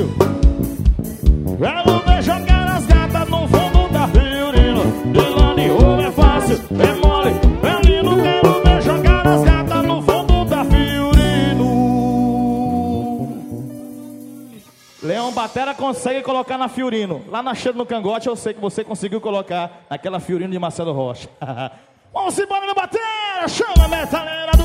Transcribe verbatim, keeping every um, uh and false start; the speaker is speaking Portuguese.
fácil. Quero ver jogar as gatas no fundo da Fiorino. De lá de ouro é fácil, é mole, é lindo. Quero ver jogar as gatas no fundo da Fiorino. Leão Batera consegue colocar na Fiorino. Lá na cheira no cangote eu sei que você conseguiu colocar naquela Fiorino de Marcelo Rocha. Vamos embora, meu Batera! Chama a metaleira do